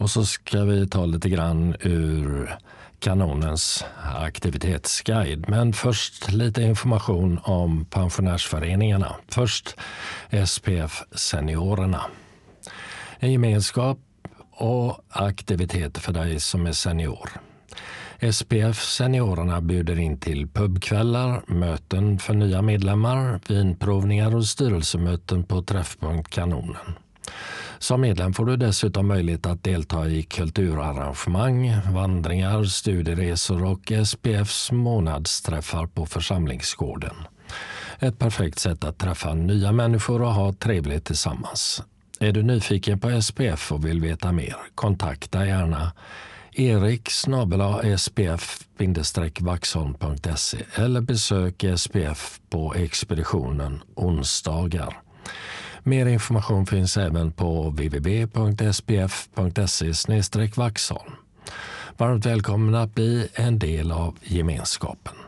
Och så ska vi ta lite grann ur kanonens aktivitetsguide. Men först lite information om pensionärsföreningarna. Först SPF Seniorerna. En gemenskap och aktivitet för dig som är senior. SPF Seniorerna bjuder in till pubkvällar, möten för nya medlemmar, vinprovningar och styrelsemöten på Träffpunkt Kanonen. Som medlem får du dessutom möjlighet att delta i kulturarrangemang, vandringar, studieresor och SPFs månadsträffar på församlingsgården. Ett perfekt sätt att träffa nya människor och ha trevligt tillsammans. Är du nyfiken på SPF och vill veta mer? Kontakta gärna erik@spf-vaxholm.se eller besök SPF på expeditionen onsdagar. Mer information finns även på www.spf.se/Vaxholm. Varmt välkomna att bli en del av gemenskapen.